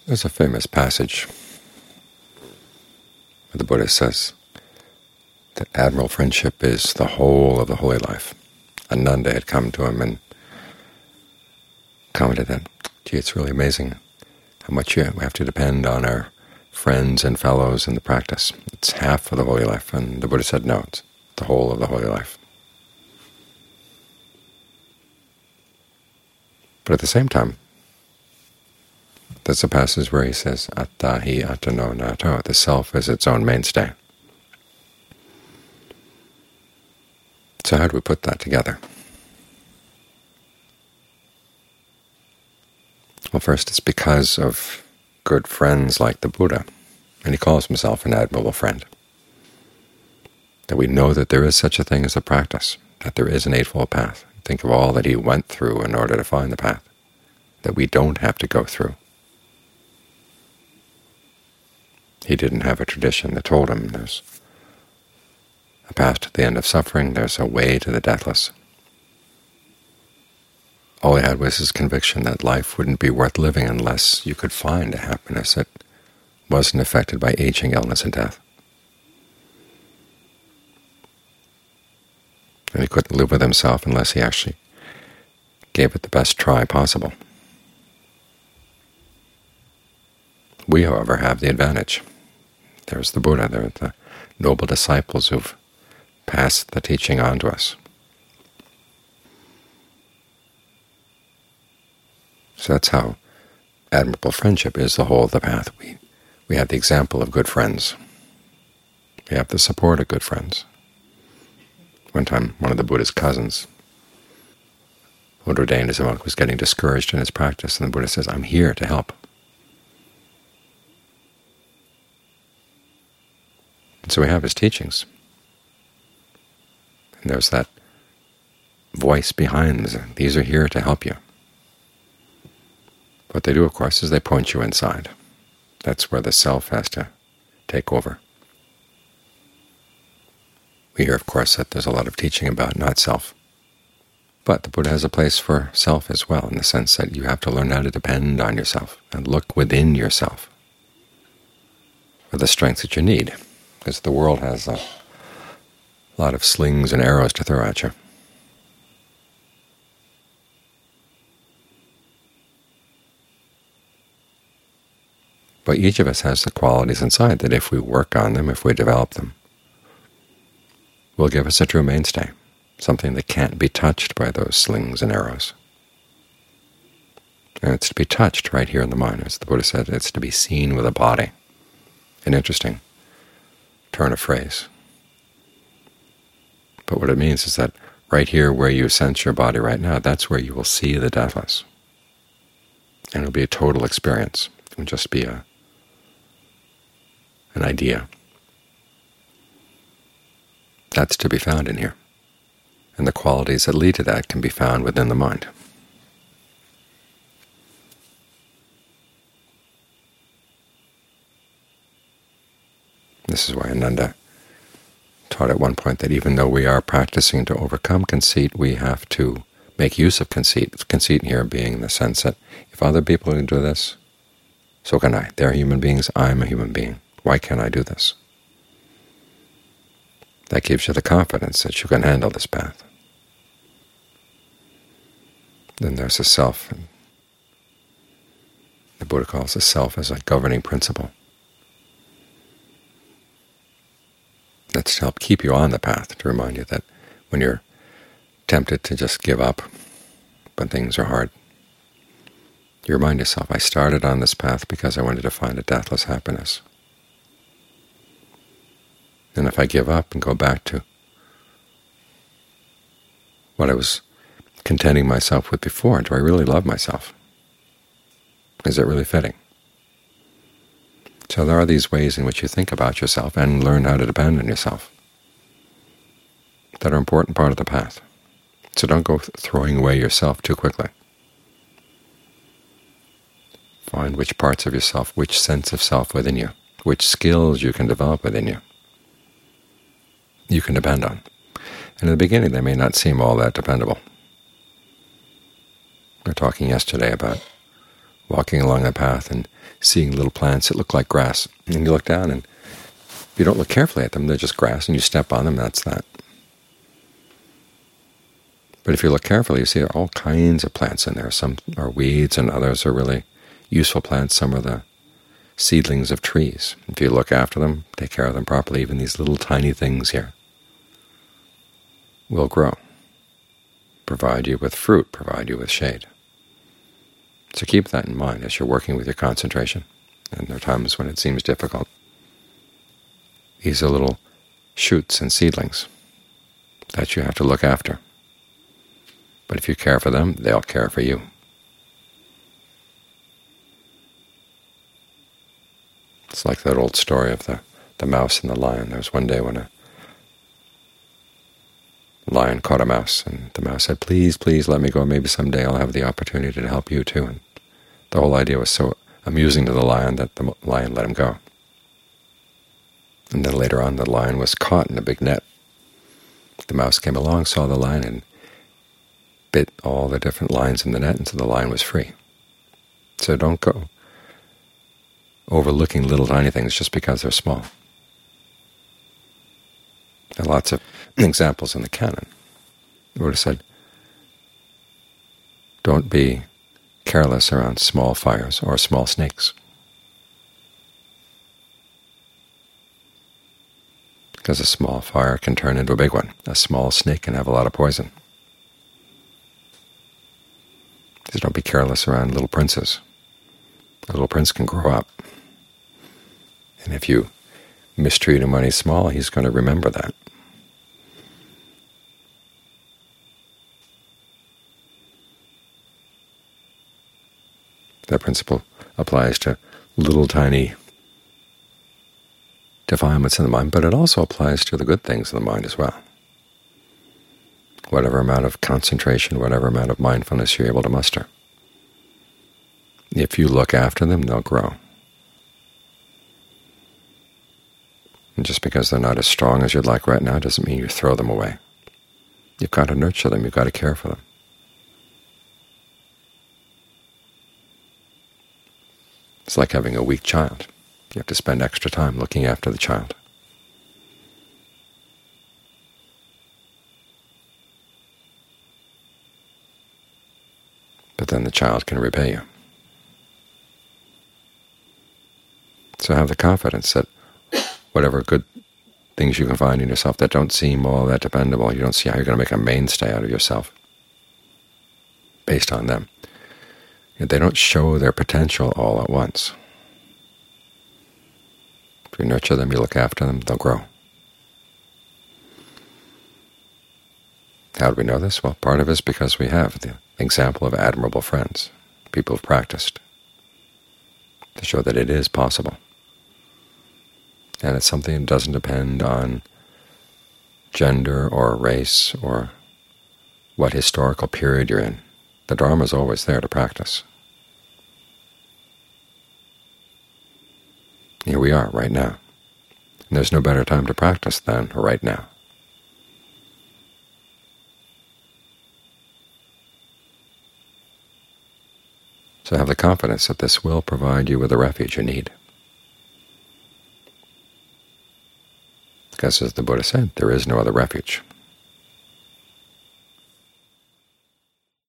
There's a famous passage where the Buddha says that admirable friendship is the whole of the holy life. Ananda had come to him and commented that, gee, it's really amazing how much we have to depend on our friends and fellows in the practice. It's half of the holy life. And the Buddha said, no, it's the whole of the holy life. But at the same time, there's a passage where he says, atta hi atano nato, the self is its own mainstay. So how do we put that together? Well, first, it's because of good friends like the Buddha, and he calls himself an admirable friend, that we know that there is such a thing as a practice, that there is an Eightfold Path. Think of all that he went through in order to find the path, that we don't have to go through. He didn't have a tradition that told him there's a path to the end of suffering, there's a way to the deathless. All he had was his conviction that life wouldn't be worth living unless you could find a happiness that wasn't affected by aging, illness, and death. And he couldn't live with himself unless he actually gave it the best try possible. We, however, have the advantage. There's the Buddha, there are the noble disciples who've passed the teaching on to us. So that's how admirable friendship is the whole of the path. We have the example of good friends. We have the support of good friends. One time, one of the Buddha's cousins, who had ordained as a monk, was getting discouraged in his practice, and the Buddha says, I'm here to help. And so we have his teachings. And there's that voice behind them. These are here to help you. What they do, of course, is they point you inside. That's where the self has to take over. We hear, of course, that there's a lot of teaching about not self. But the Buddha has a place for self as well, in the sense that you have to learn how to depend on yourself and look within yourself for the strength that you need, because the world has a lot of slings and arrows to throw at you. But each of us has the qualities inside that if we work on them, if we develop them, will give us a true mainstay, something that can't be touched by those slings and arrows. And it's to be touched right here in the mind. As the Buddha said, it's to be seen with a body. An interesting turn of phrase. But what it means is that right here where you sense your body right now, that's where you will see the deathless. And it will be a total experience. It will just be an idea. That's to be found in here. And the qualities that lead to that can be found within the mind. This is why Ananda taught at one point that even though we are practicing to overcome conceit, we have to make use of conceit. Conceit here being in the sense that if other people can do this, so can I. They're human beings, I'm a human being. Why can't I do this? That gives you the confidence that you can handle this path. Then there's a self. And the Buddha calls the self as a governing principle. That's to help keep you on the path, to remind you that when you're tempted to just give up when things are hard, you remind yourself, I started on this path because I wanted to find a deathless happiness. And if I give up and go back to what I was contenting myself with before, do I really love myself? Is it really fitting? So there are these ways in which you think about yourself and learn how to depend on yourself that are an important part of the path. So don't go throwing away yourself too quickly. Find which parts of yourself, which sense of self within you, which skills you can develop within you, you can depend on. And in the beginning they may not seem all that dependable. We were talking yesterday about walking along the path and seeing little plants that look like grass. And you look down, and if you don't look carefully at them, they're just grass, and you step on them, that's that. But if you look carefully, you see there are all kinds of plants in there. Some are weeds, and others are really useful plants. Some are the seedlings of trees. If you look after them, take care of them properly, even these little tiny things here will grow, provide you with fruit, provide you with shade. So keep that in mind as you're working with your concentration. And there are times when it seems difficult. These are little shoots and seedlings that you have to look after. But if you care for them, they'll care for you. It's like that old story of the mouse and the lion. There was one day when a lion caught a mouse, and the mouse said, "Please, please let me go. Maybe someday I'll have the opportunity to help you too." And the whole idea was so amusing to the lion that the lion let him go. And then later on, the lion was caught in a big net. The mouse came along, saw the lion, and bit all the different lines in the net, and so the lion was free. So don't go overlooking little tiny things just because they're small. There are lots of examples in the canon. The Buddha said, don't be careless around small fires or small snakes, because a small fire can turn into a big one. A small snake can have a lot of poison. So don't be careless around little princes. A little prince can grow up, and if you mistreat him when he's small, he's going to remember that. That principle applies to little tiny defilements in the mind, but it also applies to the good things in the mind as well. Whatever amount of concentration, whatever amount of mindfulness you're able to muster, if you look after them, they'll grow. And just because they're not as strong as you'd like right now doesn't mean you throw them away. You've got to nurture them. You've got to care for them. It's like having a weak child. You have to spend extra time looking after the child. But then the child can repay you. So have the confidence that whatever good things you can find in yourself that don't seem all that dependable, you don't see how you're going to make a mainstay out of yourself based on them. They don't show their potential all at once. If you nurture them, you look after them, they'll grow. How do we know this? Well, part of it is because we have the example of admirable friends, people who've practiced, to show that it is possible. And it's something that doesn't depend on gender or race or what historical period you're in. The Dharma is always there to practice. Here we are right now. And there's no better time to practice than right now. So have the confidence that this will provide you with the refuge you need. Because as the Buddha said, there is no other refuge.